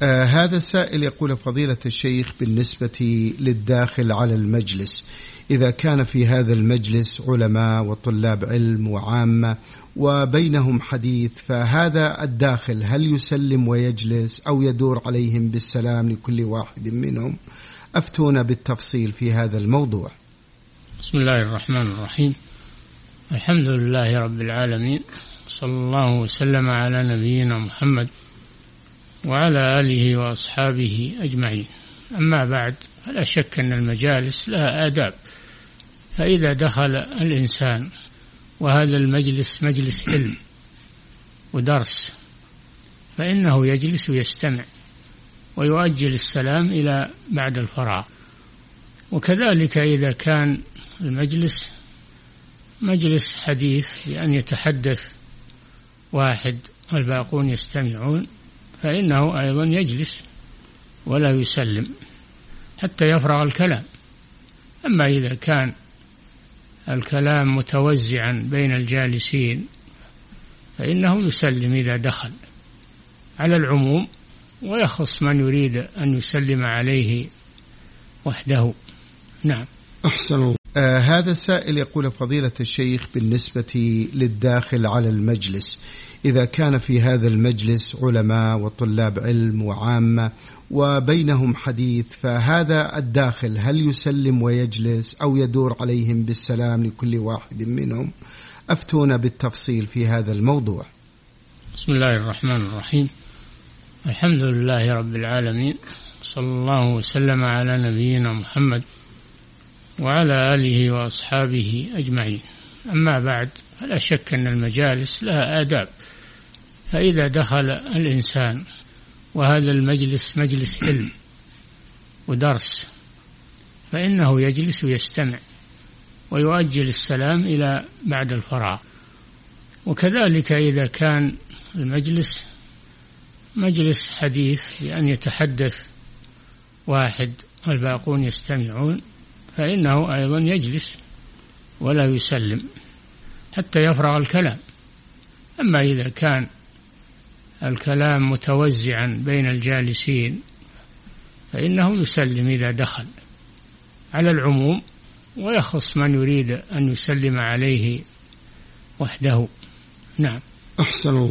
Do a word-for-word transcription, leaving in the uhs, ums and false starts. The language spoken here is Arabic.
آه هذا السائل يقول: فضيلة الشيخ، بالنسبة للداخل على المجلس، إذا كان في هذا المجلس علماء وطلاب علم وعامة وبينهم حديث، فهذا الداخل هل يسلم ويجلس أو يدور عليهم بالسلام لكل واحد منهم؟ أفتونا بالتفصيل في هذا الموضوع. بسم الله الرحمن الرحيم. الحمد لله رب العالمين، صلى الله وسلم على نبينا محمد وعلى آله وأصحابه أجمعين. أما بعد، فلا شك أن المجالس لها آداب، فإذا دخل الإنسان وهذا المجلس مجلس علم ودرس فإنه يجلس ويستمع ويؤجل السلام إلى بعد الفراغ. وكذلك إذا كان المجلس مجلس حديث بأن يتحدث واحد والباقون يستمعون فإنه أيضا يجلس ولا يسلم حتى يفرغ الكلام. أما إذا كان الكلام متوزعا بين الجالسين فإنه يسلم إذا دخل على العموم، ويخص من يريد أن يسلم عليه وحده. نعم. أحسن. آه هذا السائل يقول: فضيلة الشيخ، بالنسبة للداخل على المجلس، إذا كان في هذا المجلس علماء وطلاب علم وعامة وبينهم حديث، فهذا الداخل هل يسلم ويجلس أو يدور عليهم بالسلام لكل واحد منهم؟ أفتونا بالتفصيل في هذا الموضوع. بسم الله الرحمن الرحيم. الحمد لله رب العالمين، صلى الله وسلم على نبينا محمد وعلى آله وأصحابه أجمعين. أما بعد، فلا شك أن المجالس لها آداب، فإذا دخل الإنسان وهذا المجلس مجلس علم ودرس فإنه يجلس ويستمع ويؤجل السلام إلى بعد الفراغ. وكذلك إذا كان المجلس مجلس حديث بأن يتحدث واحد والباقون يستمعون فإنه أيضا يجلس ولا يسلم حتى يفرغ الكلام. أما إذا كان الكلام متوزعا بين الجالسين فإنه يسلم إذا دخل على العموم، ويخص من يريد أن يسلم عليه وحده. نعم. أحسن.